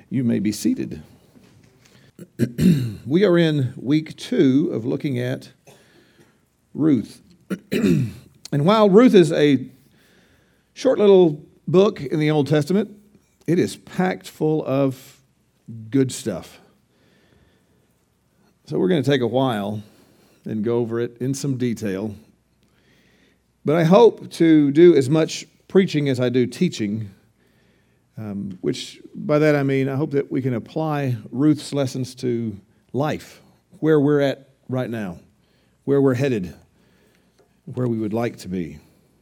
You may be seated. We are in week 2 of looking at Ruth. And while Ruth is a short little book in the Old Testament, it is packed full of good stuff. So we're going to take a while and go over it in some detail. But I hope to do as much preaching as I do teaching, which by that I mean I hope that we can apply Ruth's lessons to life, where we're at right now, where we're headed, where we would like to be.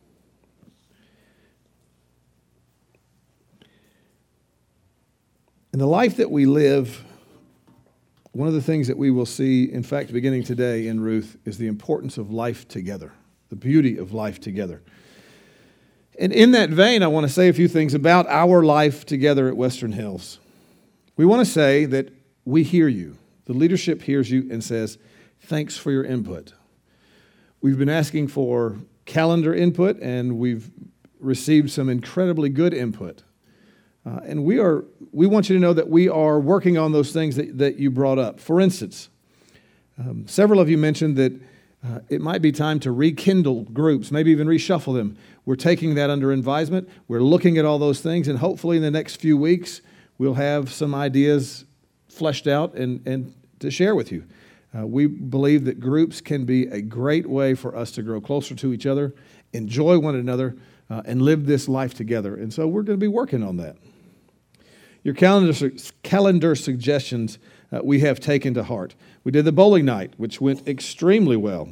In the life that we live, one of the things that we will see, in fact, beginning today in Ruth, is the importance of life together, the beauty of life together. And in that vein, I want to say a few things about our life together at Western Hills. We want to say that we hear you. The leadership hears you and says, thanks for your input. We've been asking for calendar input, and we've received some incredibly good input. And we want you to know that we are working on those things that you brought up. For instance, several of you mentioned that it might be time to rekindle groups, maybe even reshuffle them. We're taking that under advisement. We're looking at all those things, and hopefully in the next few weeks, we'll have some ideas fleshed out and to share with you. We believe that groups can be a great way for us to grow closer to each other, enjoy one another, and live this life together. And so we're going to be working on that. Your calendar suggestions we have taken to heart. We did the bowling night, which went extremely well.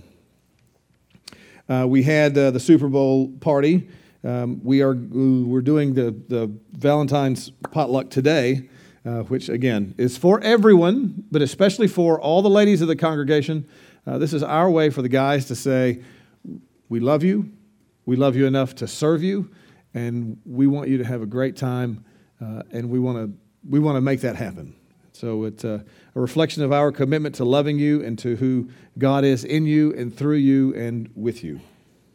We had the Super Bowl party. We're doing the Valentine's potluck today, which again is for everyone, but especially for all the ladies of the congregation. This is our way for the guys to say, we love you enough to serve you, and we want you to have a great time. And we want to make that happen. So it's a reflection of our commitment to loving you and to who God is in you and through you and with you.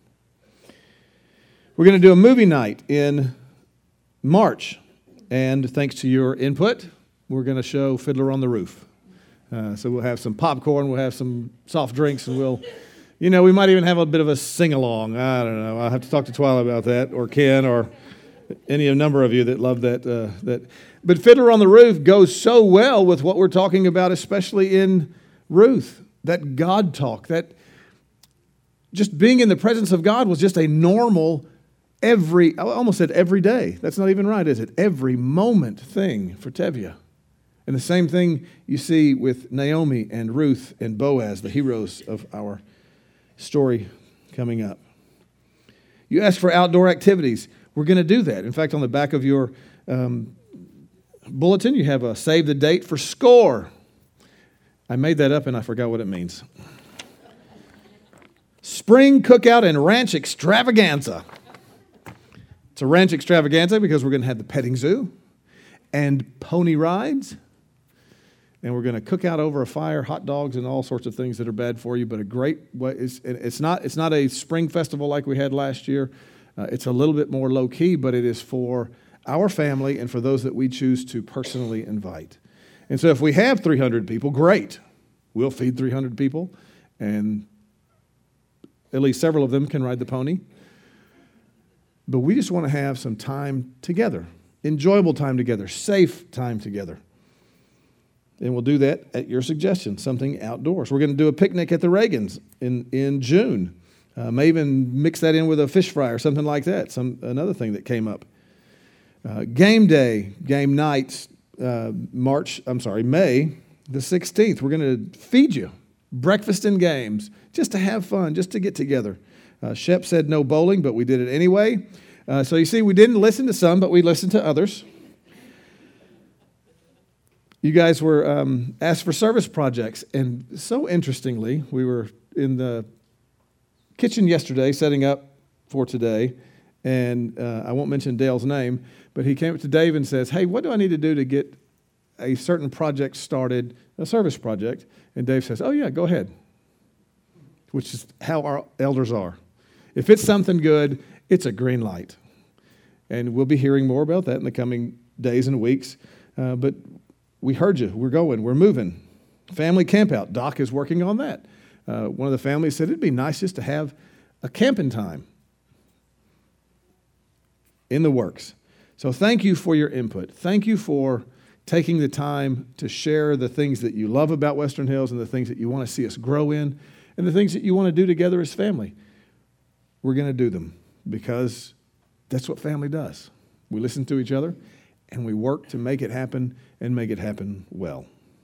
We're going to do a movie night in March, and thanks to your input, we're going to show Fiddler on the Roof. So we'll have some popcorn, we'll have some soft drinks, and we might even have a bit of a sing-along. I don't know. I'll have to talk to Twyla about that, or Ken, or any number of you that love that. But Fiddler on the Roof goes so well with what we're talking about, especially in Ruth. That God talk, that just being in the presence of God was just a normal, I almost said every day. That's not even right, is it? Every moment thing for Tevye. And the same thing you see with Naomi and Ruth and Boaz, the heroes of our story coming up. You asked for outdoor activities. We're going to do that. In fact, on the back of your bulletin, you have a save the date for SCORE. I made that up and I forgot what it means. Spring Cookout and Ranch Extravaganza. It's a ranch extravaganza because we're going to have the petting zoo and pony rides. And we're going to cook out over a fire, hot dogs and all sorts of things that are bad for you, but a great way. It's not a spring festival like we had last year. It's a little bit more low-key, but it is for our family and for those that we choose to personally invite. And so if we have 300 people, great. We'll feed 300 people, and at least several of them can ride the pony. But we just want to have some time together, enjoyable time together, safe time together. And we'll do that at your suggestion, something outdoors. We're going to do a picnic at the Reagans in June. May even mix that in with a fish fry or something like that, another thing that came up. Game nights, May the 16th. We're going to feed you breakfast and games just to have fun, just to get together. Shep said no bowling, but we did it anyway. So you see, we didn't listen to some, but we listened to others. You guys were asked for service projects, and so interestingly, we were in the kitchen yesterday setting up for today, and I won't mention Dale's name, but he came up to Dave and says, hey, what do I need to do to get a certain project started, a service project? And Dave says, oh yeah, go ahead, which is how our elders are. If it's something good, it's a green light. And we'll be hearing more about that in the coming days and weeks. But we heard you. We're going. We're moving. Family campout. Doc is working on that. One of the families said it'd be nice just to have a camping time. In the works. So thank you for your input. Thank you for taking the time to share the things that you love about Western Hills and the things that you want to see us grow in and the things that you want to do together as family. We're going to do them because that's what family does. We listen to each other and we work to make it happen and make it happen well.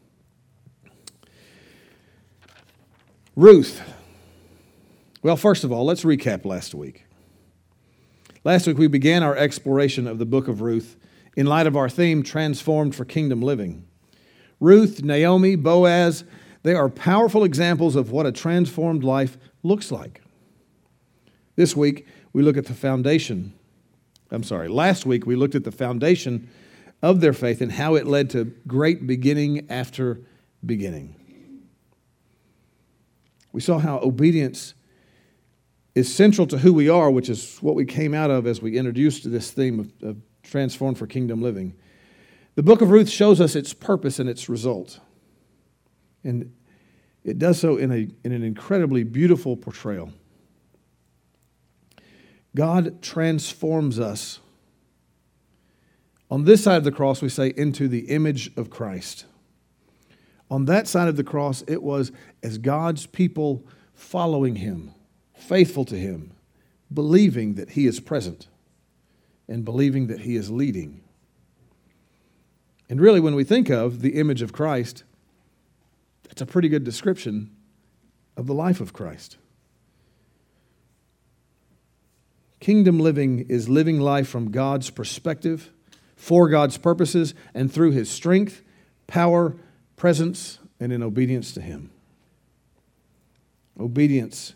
Ruth. Well, first of all, let's recap last week. Last week we began our exploration of the book of Ruth in light of our theme, Transformed for Kingdom Living. Ruth, Naomi, Boaz, they are powerful examples of what a transformed life looks like. This week we look at the foundation. Last week we looked at the foundation of their faith and how it led to great beginning after beginning. We saw how obedience is central to who we are, which is what we came out of as we introduced this theme of Transformed for Kingdom Living. The book of Ruth shows us its purpose and its result. And it does so in an incredibly beautiful portrayal. God transforms us. On this side of the cross, we say, into the image of Christ. On that side of the cross, it was as God's people following Him, faithful to Him, believing that He is present and believing that He is leading. And really, when we think of the image of Christ, that's a pretty good description of the life of Christ. Kingdom living is living life from God's perspective, for God's purposes, and through His strength, power, presence, and in obedience to Him. Obedience,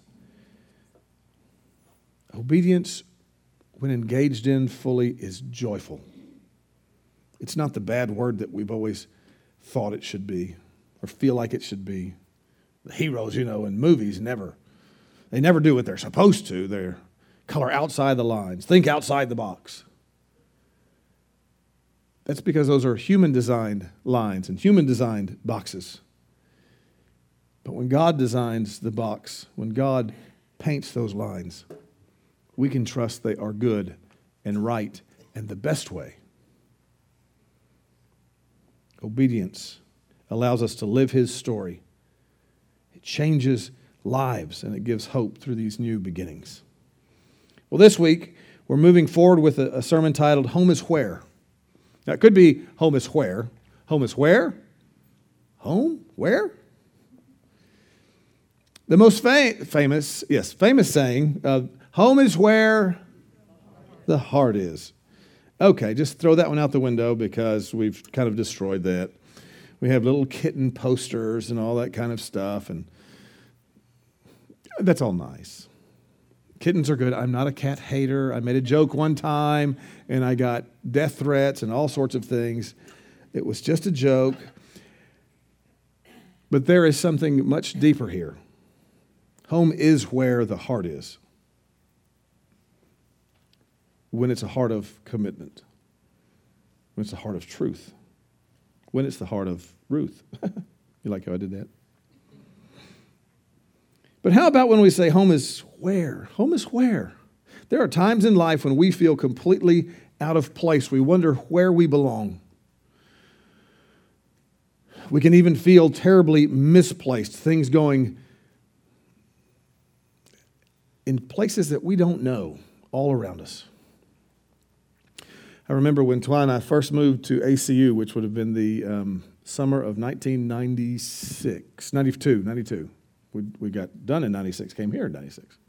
when engaged in fully, is joyful. It's not the bad word that we've always thought it should be or feel like it should be. The heroes, in movies they never do what they're supposed to. They color outside the lines, think outside the box. That's because those are human-designed lines and human-designed boxes. But when God designs the box, when God paints those lines, we can trust they are good and right and the best way. Obedience allows us to live His story. It changes lives and it gives hope through these new beginnings. Well, this week, we're moving forward with a sermon titled, Home is Where. Now, it could be home is where. Home is where? Home? Where? The most famous saying, home is where the heart is. Okay, just throw that one out the window because we've kind of destroyed that. We have little kitten posters and all that kind of stuff, and that's all nice. Kittens are good. I'm not a cat hater. I made a joke one time, and I got death threats and all sorts of things. It was just a joke. But there is something much deeper here. Home is where the heart is. When it's a heart of commitment. When it's a heart of truth. When it's the heart of Ruth. You like how I did that? But how about when we say home is where? Home is where? There are times in life when we feel completely out of place. We wonder where we belong. We can even feel terribly misplaced, things going in places that we don't know all around us. I remember when Twy and I first moved to ACU, which would have been the summer of 92. We got done in 96, came here in 96.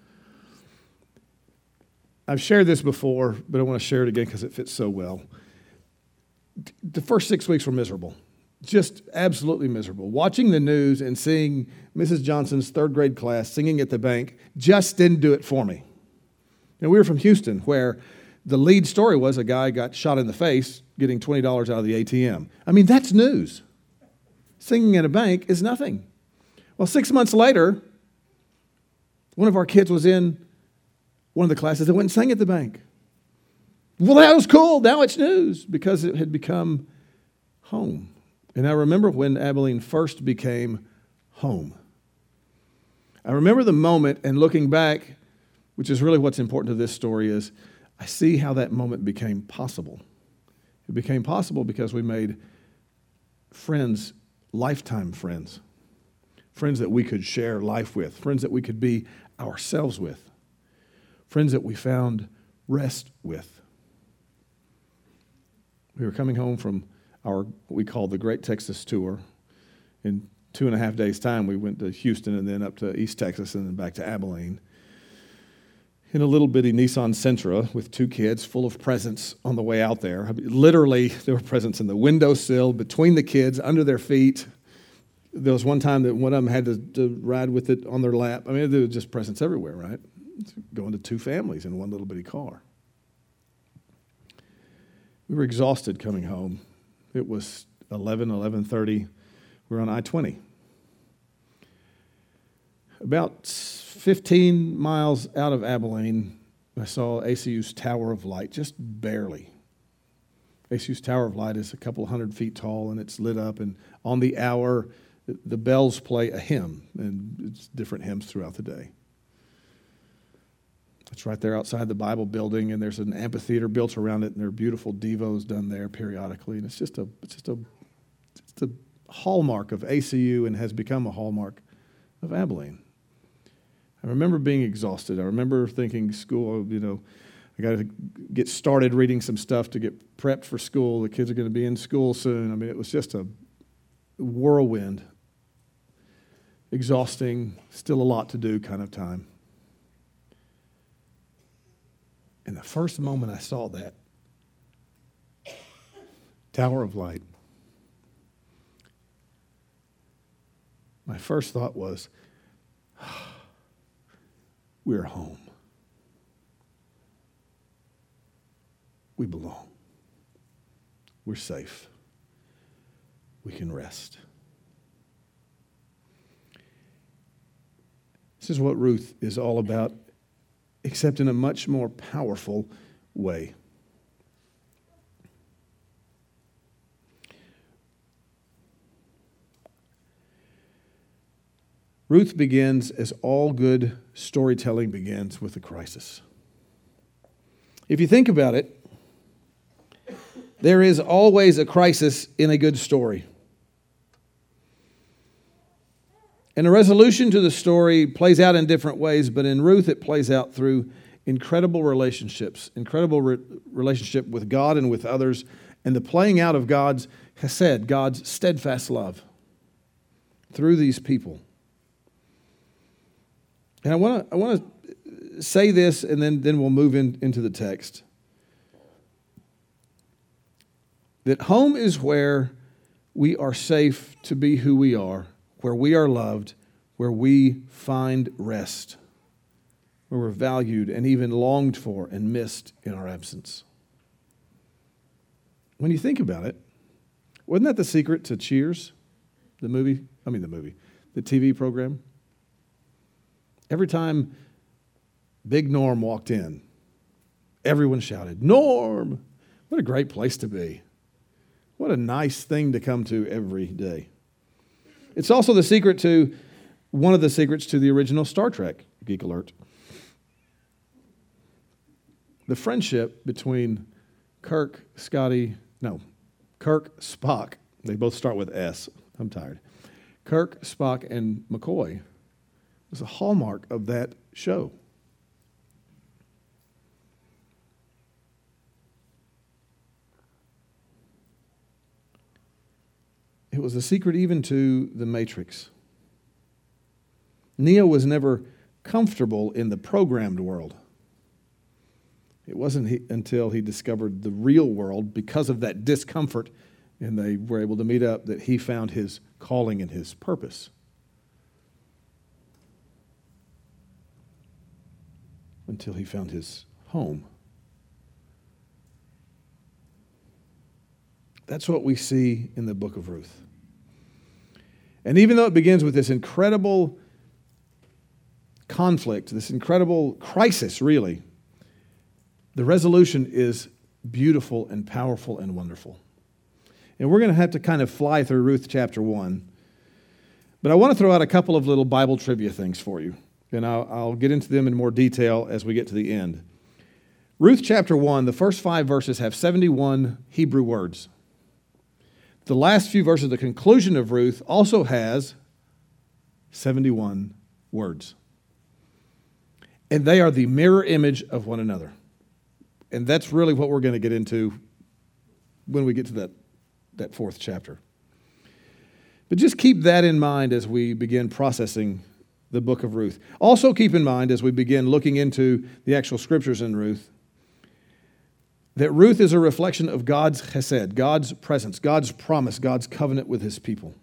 I've shared this before, but I want to share it again because it fits so well. The first 6 weeks were miserable, just absolutely miserable. Watching the news and seeing Mrs. Johnson's third grade class singing at the bank just didn't do it for me. We were from Houston, where the lead story was a guy got shot in the face getting $20 out of the ATM. I mean, that's news. Singing at a bank is nothing. Well, 6 months later, one of our kids was in one of the classes that went and sang at the bank. Well, that was cool. Now it's news because it had become home. And I remember when Abilene first became home. I remember the moment, and looking back, which is really what's important to this story, is I see how that moment became possible. It became possible because we made friends, lifetime friends, friends that we could share life with, friends that we could be ourselves with, friends that we found rest with. We were coming home from our, what we call the Great Texas Tour. In 2.5 days' time, we went to Houston and then up to East Texas and then back to Abilene. In a little bitty Nissan Sentra with 2 kids, full of presents on the way out there. I mean, literally, there were presents in the windowsill, between the kids, under their feet. There was one time that one of them had to ride with it on their lap. I mean, there were just presents everywhere, right? Going to 2 families in one little bitty car. We were exhausted coming home. It was 11:30. We were on I-20. About 15 miles out of Abilene, I saw ACU's Tower of Light, just barely. ACU's Tower of Light is a couple hundred feet tall, and it's lit up, and on the hour, the bells play a hymn, and it's different hymns throughout the day. It's right there outside the Bible building, and there's an amphitheater built around it, and there are beautiful devos done there periodically, and it's just a hallmark of ACU and has become a hallmark of Abilene. I remember being exhausted. I remember thinking school, I got to get started reading some stuff to get prepped for school. The kids are going to be in school soon. I mean, it was just a whirlwind, exhausting, still a lot to do kind of time. And the first moment I saw that Tower of Light, my first thought was, we're home. We belong. We're safe. We can rest. This is what Ruth is all about, except in a much more powerful way. Ruth begins as all good storytelling begins, with a crisis. If you think about it, there is always a crisis in a good story. And the resolution to the story plays out in different ways, but in Ruth it plays out through incredible relationships, relationship with God and with others, and the playing out of God's hesed, God's steadfast love through these people. And I want to say this, and then we'll move into the text. That home is where we are safe to be who we are, where we are loved, where we find rest, where we're valued and even longed for and missed in our absence. When you think about it, wasn't that the secret to Cheers, the TV program? Every time Big Norm walked in, everyone shouted, "Norm!" What a great place to be. What a nice thing to come to every day. It's also one of the secrets to the original Star Trek, Geek Alert. The friendship between Kirk, Spock, they both start with S. I'm tired. Kirk, Spock, and McCoy was a hallmark of that show. It was a secret even to the Matrix. Neo was never comfortable in the programmed world. It wasn't until he discovered the real world, because of that discomfort, and they were able to meet up, that he found his calling and his purpose. Until he found his home. That's what we see in the book of Ruth. And even though it begins with this incredible conflict, this incredible crisis, really, the resolution is beautiful and powerful and wonderful. And we're going to have to kind of fly through Ruth chapter 1. But I want to throw out a couple of little Bible trivia things for you. And I'll get into them in more detail as we get to the end. Ruth chapter 1, the first 5 verses have 71 Hebrew words. The last few verses, the conclusion of Ruth, also has 71 words. And they are the mirror image of one another. And that's really what we're going to get into when we get to that 4th chapter. But just keep that in mind as we begin processing the book of Ruth. Also keep in mind as we begin looking into the actual scriptures in Ruth, that Ruth is a reflection of God's chesed, God's presence, God's promise, God's covenant with his people.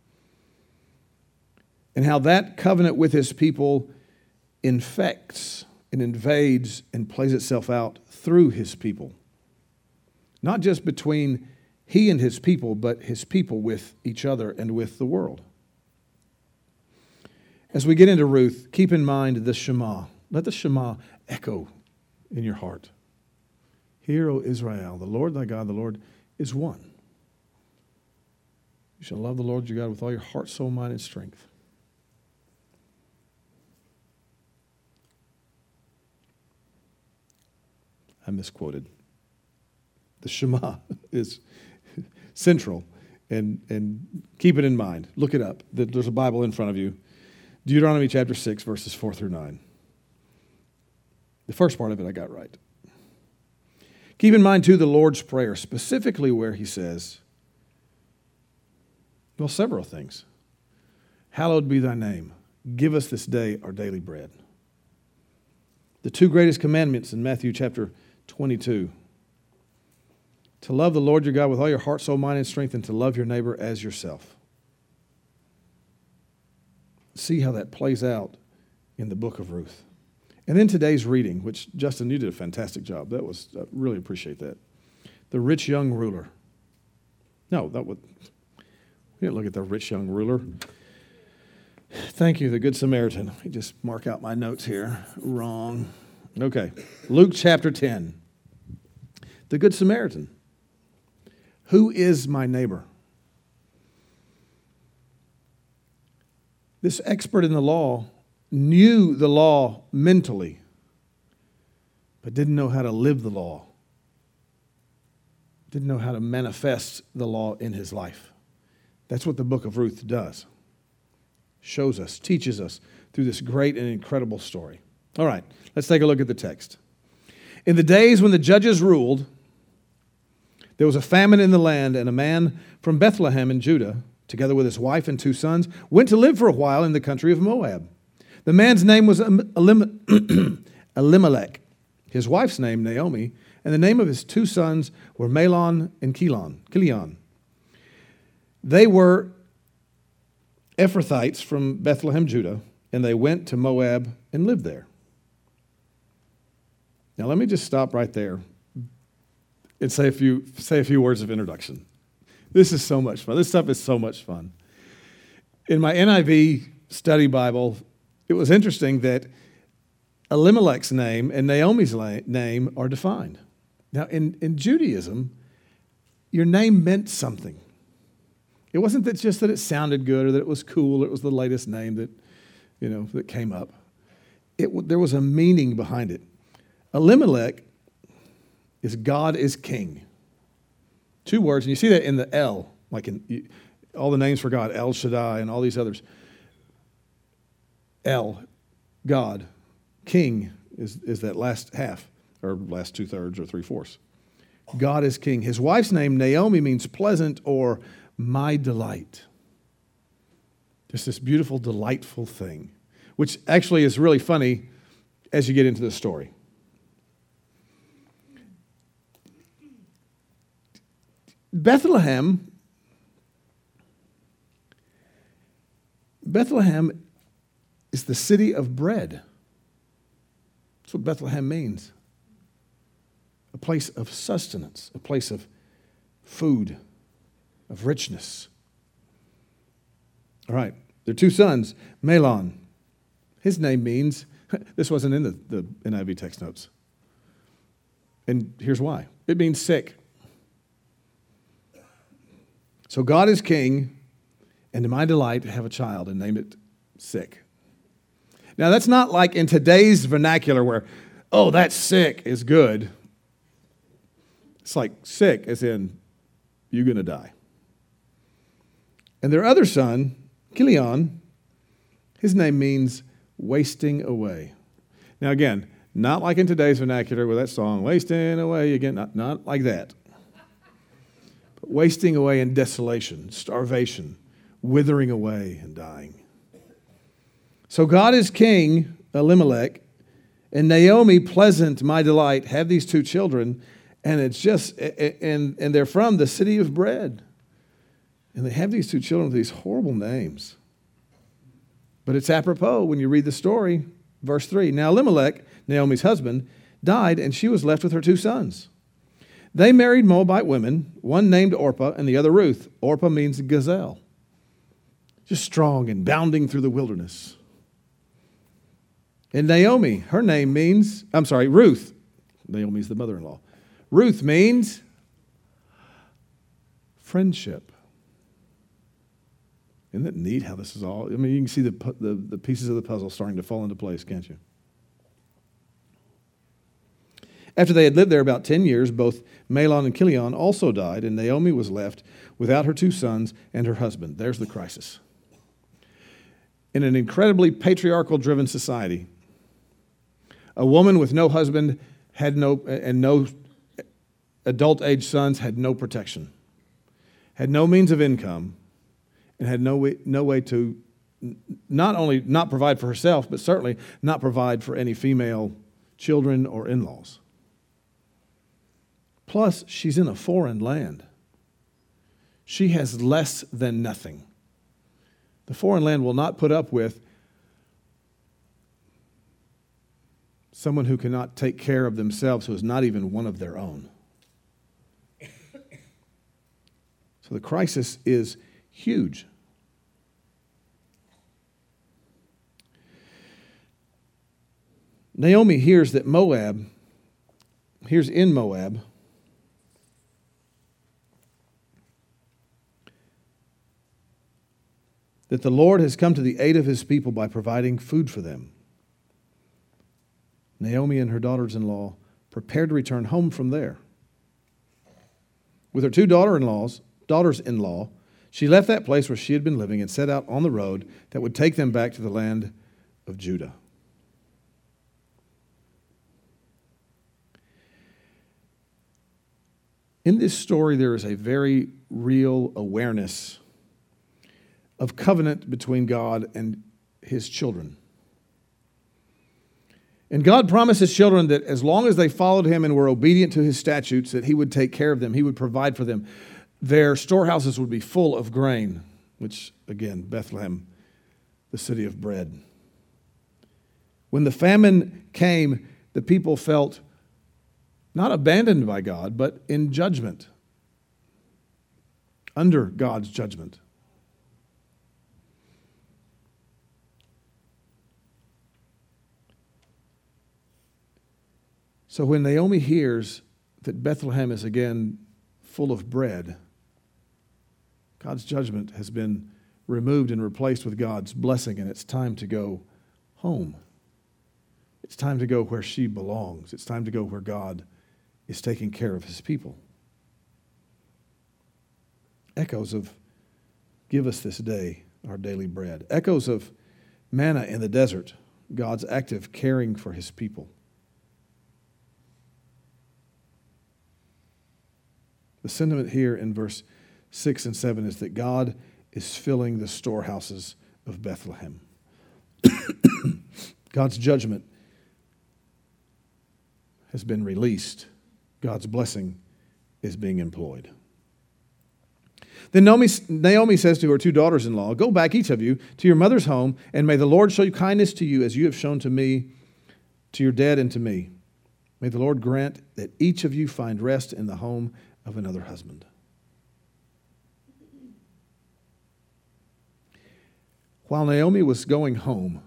And how that covenant with his people infects and invades and plays itself out through his people. Not just between he and his people, but his people with each other and with the world. As we get into Ruth, keep in mind the Shema. Let the Shema echo in your heart. Hear, O Israel, the Lord thy God, the Lord is one. You shall love the Lord your God with all your heart, soul, mind, and strength. I misquoted. The Shema is central, and keep it in mind. Look it up. There's a Bible in front of you. Deuteronomy chapter 6, verses 4 through 9. The first part of it I got right. Keep in mind, too, the Lord's Prayer, specifically where he says, well, several things. Hallowed be thy name. Give us this day our daily bread. The 2 greatest commandments in Matthew chapter 22. To love the Lord your God with all your heart, soul, mind, and strength, and to love your neighbor as yourself. See how that plays out in the book of Ruth. And then today's reading, which, Justin, you did a fantastic job. I really appreciate that. The rich young ruler. No, we didn't look at the rich young ruler. Thank you, the Good Samaritan. Let me just mark out my notes here. Wrong. Okay, Luke chapter 10. The Good Samaritan. Who is my neighbor? This expert in the law knew the law mentally, but didn't know how to live the law. Didn't know how to manifest the law in his life. That's what the book of Ruth does. Shows us, teaches us through this great and incredible story. All right, let's take a look at the text. In the days when the judges ruled, there was a famine in the land, and a man from Bethlehem in Judah, together with his wife and 2 sons, went to live for a while in the country of Moab. The man's name was Elimelech, his wife's name Naomi, and the name of his 2 sons were Mahlon and Chilion. They were Ephrathites from Bethlehem, Judah, and they went to Moab and lived there. Now let me just stop right there and say a few words of introduction. This is so much fun. This stuff is so much fun. In my NIV study Bible, it was interesting that Elimelech's name and Naomi's name are defined. Now, in Judaism, your name meant something. It wasn't just that it sounded good or that it was cool, it was the latest name that came up. There was a meaning behind it. Elimelech is God is king. 2 words, and you see that in the El, like in all the names for God, El Shaddai and all these others. El, God, king is that last half, or last 2/3 or 3/4. God is king. His wife's name, Naomi, means pleasant or my delight. Just this beautiful, delightful thing, which actually is really funny as you get into the story. Bethlehem is the city of bread. That's what Bethlehem means. A place of sustenance, a place of food, of richness. All right, their 2 sons, Mahlon. His name means, this wasn't in the NIV text notes. And here's why. It means sick. So God is king, and to my delight have a child and name it sick. Now that's not like in today's vernacular where, oh, that's sick is good. It's like sick as in you're going to die. And their other son, Kilion, his name means wasting away. Now again, not like in today's vernacular with that song, wasting away again, not like that. But wasting away in desolation, starvation, withering away and dying. So God is king, Elimelech, and Naomi, pleasant, my delight, have these two children, and it's just, and they're from the city of bread. And they have these two children with these horrible names. But it's apropos when you read the story. Verse 3, now Elimelech, Naomi's husband, died, and she was left with her two sons. They married Moabite women, one named Orpah and the other Ruth. Orpah means gazelle. Just strong and bounding through the wilderness. And Naomi, her name means, Ruth. Naomi's the mother-in-law. Ruth means friendship. Isn't it neat how this is all? I mean, you can see the pieces of the puzzle starting to fall into place, can't you? After they had lived there about 10 years, both Mahlon and Kilion also died, and Naomi was left without her two sons and her husband. There's the crisis. In an incredibly patriarchal-driven society, a woman with no husband and no adult-age sons had no protection, had no means of income, and had no way to not only not provide for herself, but certainly not provide for any female children or in-laws. Plus, she's in a foreign land. She has less than nothing. The foreign land will not put up with someone who cannot take care of themselves, who is not even one of their own. So the crisis is huge. Naomi hears in Moab, that the Lord has come to the aid of his people by providing food for them. Naomi and her daughters-in-law prepared to return home from there. With her two daughters-in-law, she left that place where she had been living and set out on the road that would take them back to the land of Judah. In this story, there is a very real awareness of covenant between God and his children. And God promised his children that as long as they followed him and were obedient to his statutes, that he would take care of them, he would provide for them. Their storehouses would be full of grain, which, again, Bethlehem, the city of bread. When the famine came, the people felt not abandoned by God, but in judgment, under God's judgment. So when Naomi hears that Bethlehem is again full of bread, God's judgment has been removed and replaced with God's blessing, and it's time to go home. It's time to go where she belongs. It's time to go where God is taking care of his people. Echoes of give us this day our daily bread. Echoes of manna in the desert, God's active caring for his people. The sentiment here in verse 6 and 7 is that God is filling the storehouses of Bethlehem. God's judgment has been released. God's blessing is being employed. Then Naomi says to her two daughters-in-law, go back, each of you, to your mother's home, and may the Lord show kindness to you as you have shown to me, to your dad and to me. May the Lord grant that each of you find rest in the home of another husband. While Naomi was going home,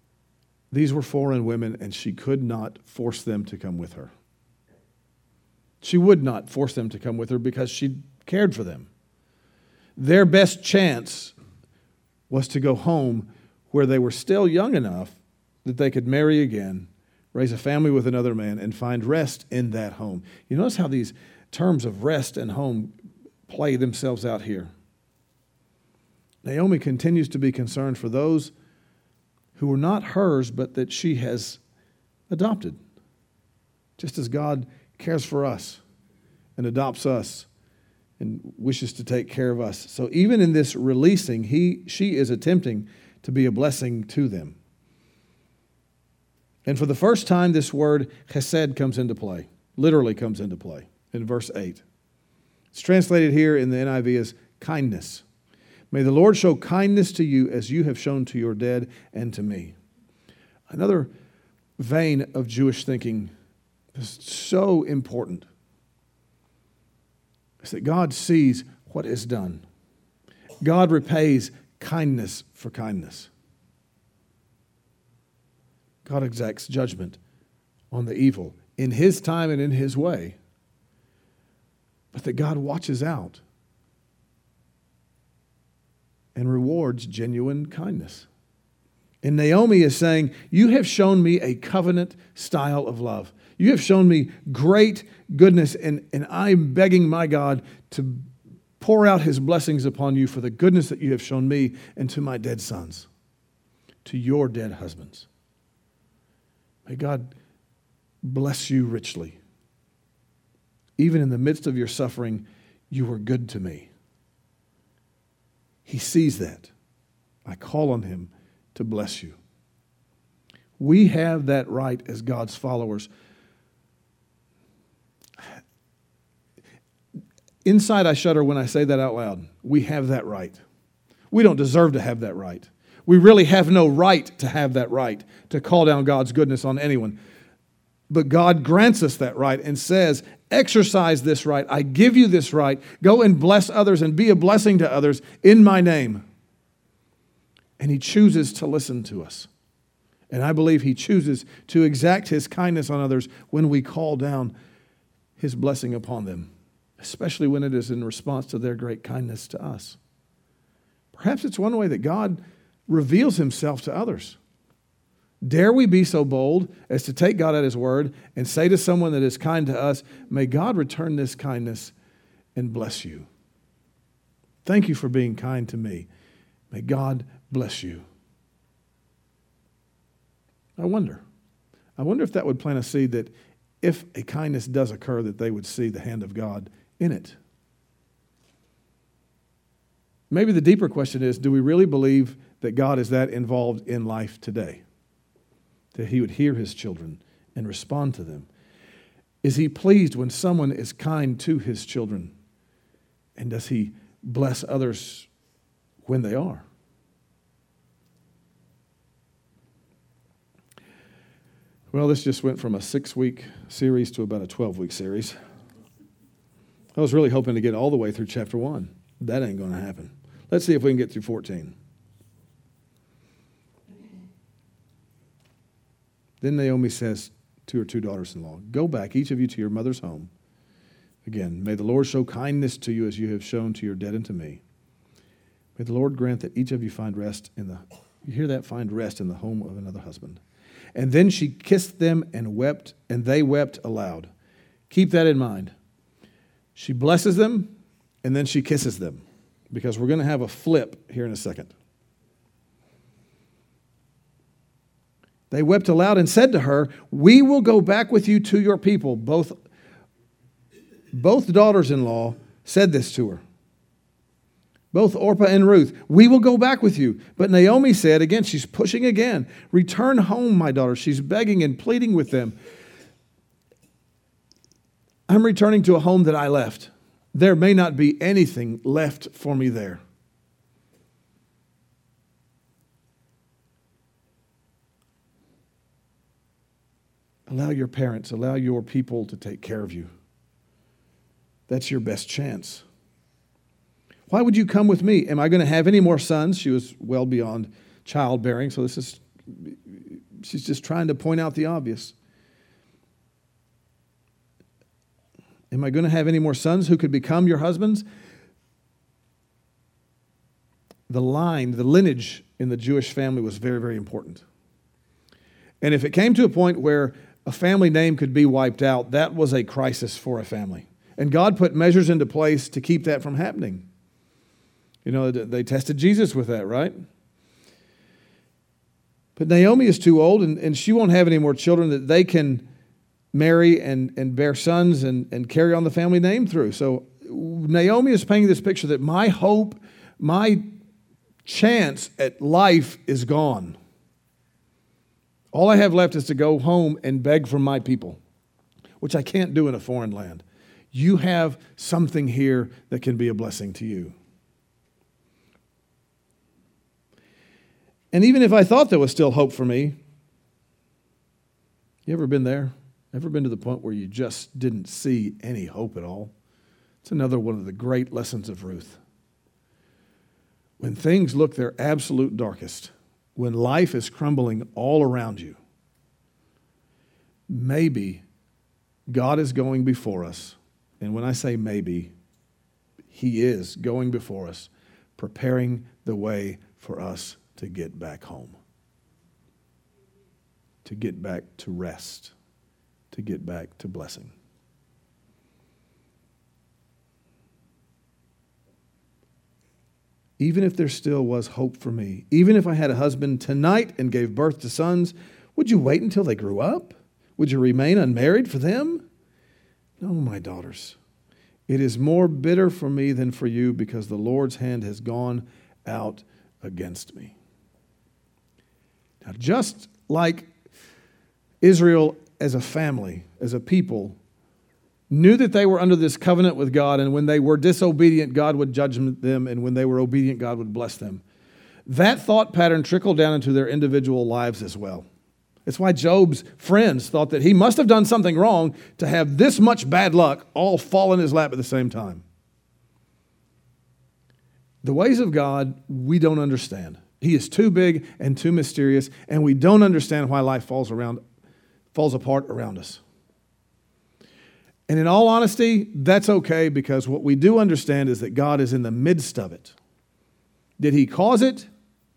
these were foreign women, and she could not force them to come with her. She would not force them to come with her because she cared for them. Their best chance was to go home where they were still young enough that they could marry again, raise a family with another man, and find rest in that home. You notice how these terms of rest and home play themselves out here. Naomi continues to be concerned for those who were not hers, but that she has adopted. Just as God cares for us and adopts us and wishes to take care of us. So even in this releasing, she is attempting to be a blessing to them. And for the first time, this word chesed comes into play, literally comes into play in verse 8. It's translated here in the NIV as kindness. May the Lord show kindness to you as you have shown to your dead and to me. Another vein of Jewish thinking is so important is that God sees what is done. God repays kindness for kindness. God exacts judgment on the evil in His time and in His way, but that God watches out and rewards genuine kindness. And Naomi is saying, you have shown me a covenant style of love. You have shown me great goodness, and I'm begging my God to pour out His blessings upon you for the goodness that you have shown me and to my dead sons, to your dead husbands. May God bless you richly. Even in the midst of your suffering, you were good to me. He sees that. I call on Him to bless you. We have that right as God's followers. Inside I shudder when I say that out loud. We have that right. We don't deserve to have that right. We really have no right to have that right, to call down God's goodness on anyone. But God grants us that right and says, exercise this right. I give you this right. Go and bless others and be a blessing to others in my name. And He chooses to listen to us. And I believe He chooses to exact His kindness on others when we call down His blessing upon them, especially when it is in response to their great kindness to us. Perhaps it's one way that God reveals Himself to others. Dare we be so bold as to take God at His word and say to someone that is kind to us, may God return this kindness and bless you. Thank you for being kind to me. May God bless you. I wonder if that would plant a seed that if a kindness does occur, that they would see the hand of God in it. Maybe the deeper question is, do we really believe that God is that involved in life today? That He would hear His children and respond to them? Is He pleased when someone is kind to His children? And does He bless others when they are? Well, this just went from a 6-week series to about a 12-week series. I was really hoping to get all the way through chapter 1. That ain't going to happen. Let's see if we can get through 14. Then Naomi says to her 2 daughters-in-law, go back, each of you, to your mother's home. Again, may the Lord show kindness to you as you have shown to your dead and to me. May the Lord grant that each of you find rest in the, you hear that, find rest in the home of another husband. And then she kissed them and wept, and they wept aloud. Keep that in mind. She blesses them, and then she kisses them, because we're going to have a flip here in a second. They wept aloud and said to her, we will go back with you to your people. Both daughters-in-law said this to her. Both Orpah and Ruth, we will go back with you. But Naomi said, again, she's pushing again, return home, my daughter. She's begging and pleading with them. I'm returning to a home that I left. There may not be anything left for me there. Allow your parents, allow your people to take care of you. That's your best chance. Why would you come with me? Am I going to have any more sons? She was well beyond childbearing, so she's just trying to point out the obvious. Am I going to have any more sons who could become your husbands? The lineage in the Jewish family was very, very important. And if it came to a point where a family name could be wiped out, that was a crisis for a family. And God put measures into place to keep that from happening. You know, they tested Jesus with that, right? But Naomi is too old, and she won't have any more children that they can marry and bear sons and carry on the family name through. So Naomi is painting this picture that my hope, my chance at life is gone. All I have left is to go home and beg from my people, which I can't do in a foreign land. You have something here that can be a blessing to you. And even if I thought there was still hope for me, you ever been there? Ever been to the point where you just didn't see any hope at all? It's another one of the great lessons of Ruth. When things look their absolute darkest, when life is crumbling all around you, maybe God is going before us. And when I say maybe, He is going before us, preparing the way for us to get back home, to get back to rest, to get back to blessing. Even if there still was hope for me, even if I had a husband tonight and gave birth to sons, would you wait until they grew up? Would you remain unmarried for them? No, my daughters. It is more bitter for me than for you, because the Lord's hand has gone out against me. Now, just like Israel as a family, as a people, knew that they were under this covenant with God, and when they were disobedient, God would judge them, and when they were obedient, God would bless them. That thought pattern trickled down into their individual lives as well. It's why Job's friends thought that he must have done something wrong to have this much bad luck all fall in his lap at the same time. The ways of God, we don't understand. He is too big and too mysterious, and we don't understand why life falls apart around us. And in all honesty, that's okay, because what we do understand is that God is in the midst of it. Did He cause it?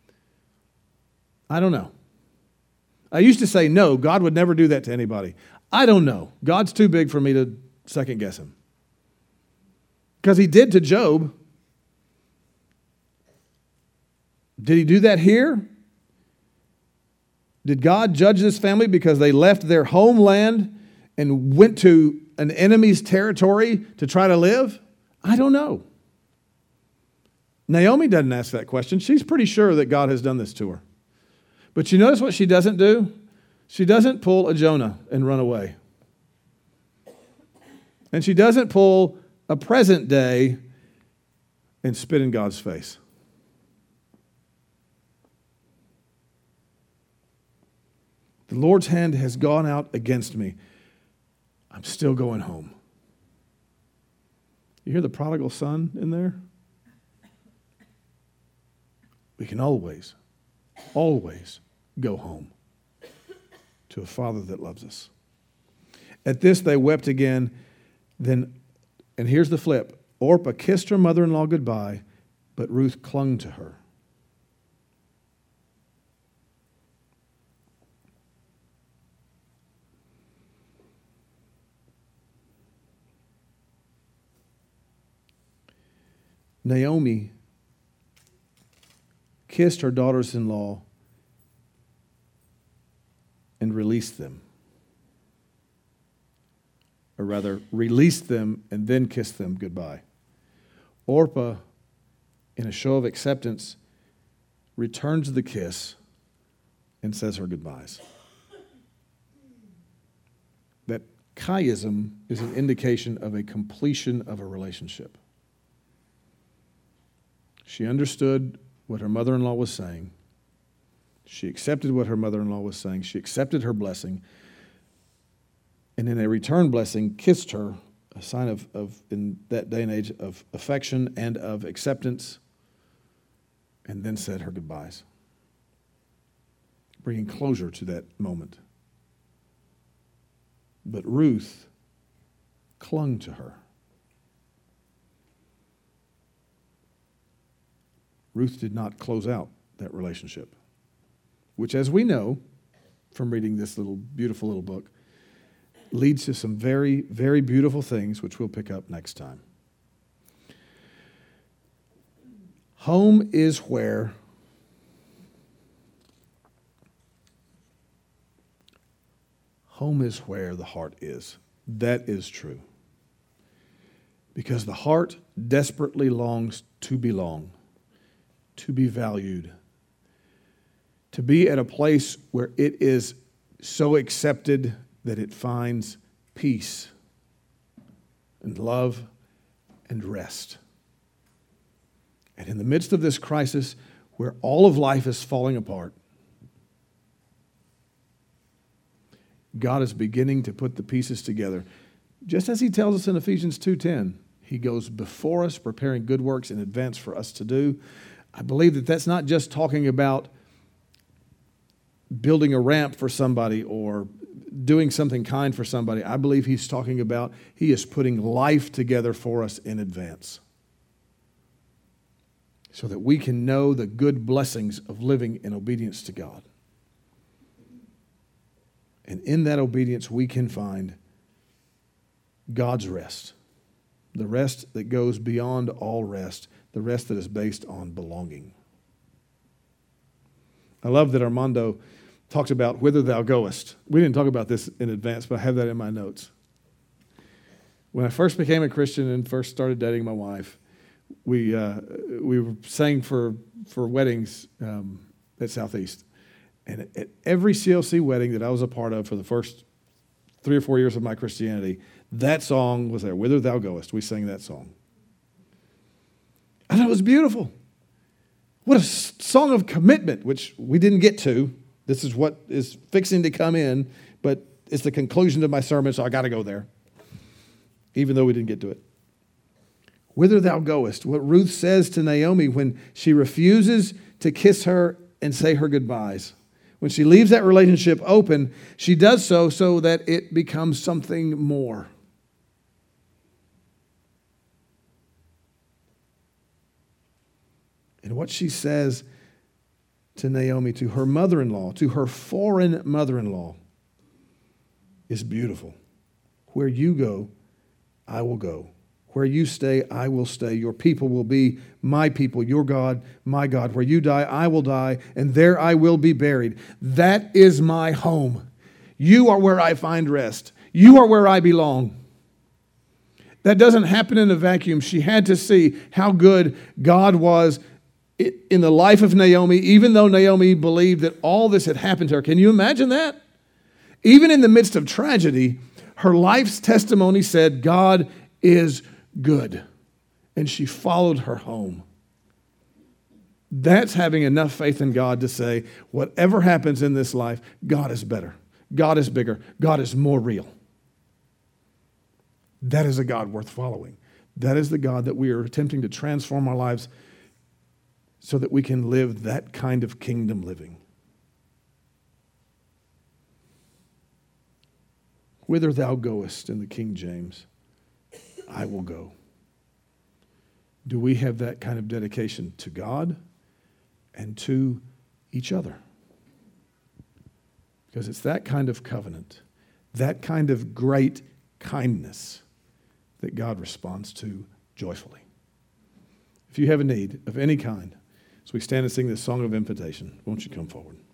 I don't know. I used to say, no, God would never do that to anybody. I don't know. God's too big for me to second guess Him. Because He did to Job. Did He do that here? Did God judge this family because they left their homeland and went to an enemy's territory to try to live? I don't know. Naomi doesn't ask that question. She's pretty sure that God has done this to her. But you notice what she doesn't do? She doesn't pull a Jonah and run away. And she doesn't pull a present day and spit in God's face. The Lord's hand has gone out against me. I'm still going home. You hear the prodigal son in there? We can always go home to a Father that loves us. At this they wept again. Then, and here's the flip, Orpah kissed her mother-in-law goodbye, but Ruth clung to her. Naomi kissed her daughters-in-law and released them. Or rather, released them and then kissed them goodbye. Orpah, in a show of acceptance, returns the kiss and says her goodbyes. That chiasm is an indication of a completion of a relationship. She understood what her mother-in-law was saying. She accepted what her mother-in-law was saying. She accepted her blessing. And in a return blessing, kissed her, a sign of in that day and age, of affection and of acceptance, and then said her goodbyes, bringing closure to that moment. But Ruth clung to her. Ruth did not close out that relationship, which, as we know from reading this beautiful little book, leads to some very, very beautiful things, which we'll pick up next time. Home is where the heart is. That is true. Because the heart desperately longs to belong, to be valued, to be at a place where it is so accepted that it finds peace and love and rest. And in the midst of this crisis, where all of life is falling apart, God is beginning to put the pieces together. Just as he tells us in Ephesians 2:10, he goes before us, preparing good works in advance for us to do. I believe that that's not just talking about building a ramp for somebody or doing something kind for somebody. I believe he's talking about he is putting life together for us in advance so that we can know the good blessings of living in obedience to God. And in that obedience, we can find God's rest, the rest that goes beyond all rest, the rest that is based on belonging. I love that Armando talked about whither thou goest. We didn't talk about this in advance, but I have that in my notes. When I first became a Christian and first started dating my wife, we sang for weddings at Southeast. And at every CLC wedding that I was a part of for the first 3 or 4 years of my Christianity, that song was there, Whither Thou Goest. We sang that song. I thought it was beautiful. What a song of commitment, which we didn't get to. This is what is fixing to come in, but it's the conclusion of my sermon, so I got to go there, even though we didn't get to it. Whither thou goest, what Ruth says to Naomi when she refuses to kiss her and say her goodbyes. When she leaves that relationship open, she does so that it becomes something more. And what she says to Naomi, to her mother-in-law, to her foreign mother-in-law, is beautiful. Where you go, I will go. Where you stay, I will stay. Your people will be my people, your God, my God. Where you die, I will die, and there I will be buried. That is my home. You are where I find rest. You are where I belong. That doesn't happen in a vacuum. She had to see how good God was in the life of Naomi, even though Naomi believed that all this had happened to her. Can you imagine that? Even in the midst of tragedy, her life's testimony said, God is good. And she followed her home. That's having enough faith in God to say, whatever happens in this life, God is better. God is bigger. God is more real. That is a God worth following. That is the God that we are attempting to transform our lives so that we can live that kind of kingdom living. Whither thou goest in the King James, I will go. Do we have that kind of dedication to God and to each other? Because it's that kind of covenant, that kind of great kindness that God responds to joyfully. If you have a need of any kind, as we stand and sing this song of invitation, won't you come forward?